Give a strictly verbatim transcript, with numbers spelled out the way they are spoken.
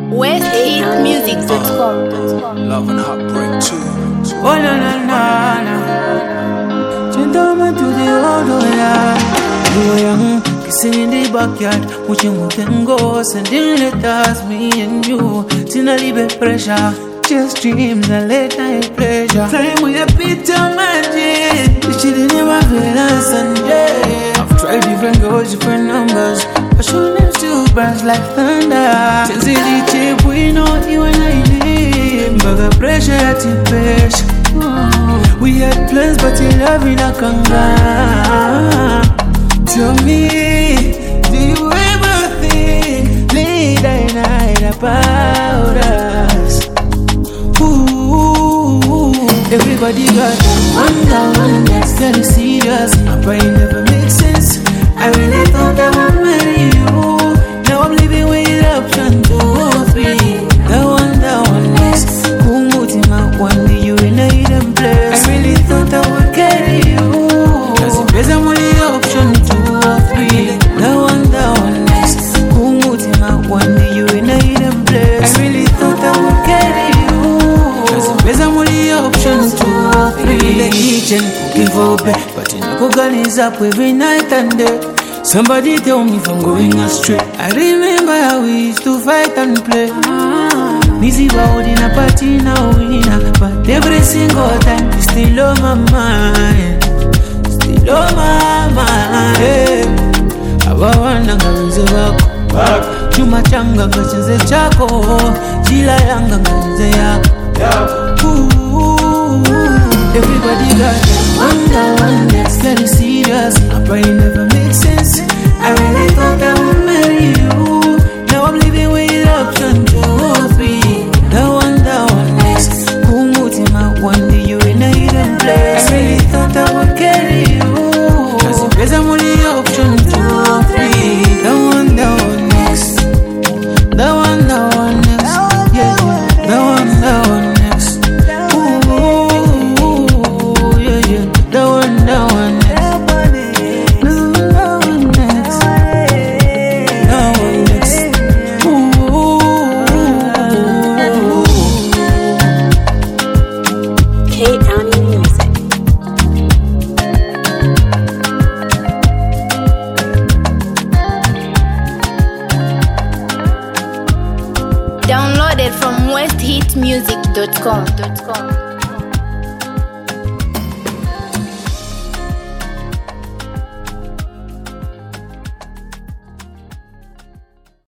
west heat music dot com. Love and heartbreak too. Oh na na na na. Gentlemen to the old yeah. You were young, kissing in the backyard, watching we can go, sending letters, me and you. Till I leave pressure, just dreams and late night pleasure. Time we a bit of magic, she didn't never feel on Sunday. I've tried different girls, different numbers, but she them still burns like thunder. Since the chip, we know you and I live, but the pressure at your pressure. We had plans, but you love in a kanga. Tell me, do you ever think late at night about us? Ooh, everybody got one down, one that's very serious. But it never makes sense. I really thought I would marry you. Now I'm living with option two or three. The one, the one next. Kumutima, one day you in a hidden place. I really thought I would carry you. Cause it better money option two or three. The one, the one next. Kumutima, one day you in a hidden place. I really thought I would carry you. Cause it better money option two or three. The kitchen cooking for bed, but in the cooking is up every night and day. Somebody tell me if I'm going astray. I remember how we used to fight and play. Busy about in a party now, winner. But every single time, it's still on my mind. Still on my mind. Hey. Abawana ngawize wako chuma changa kacheze chako jila yanga ngawize yako. Everybody got one down, one that's very serious. But it never makes sense. I really thought I would marry you. Now I'm living with option two or three. The one, the one next. Kumutima, one day you in a hidden place. I really thought I would carry you. Cause if there's only option two or three. The one, the one next. The one, the one next. Yeah, yeah. The one, the one next. Ooh, yeah, yeah. The one, the one next. Downloaded from west heat music dot com.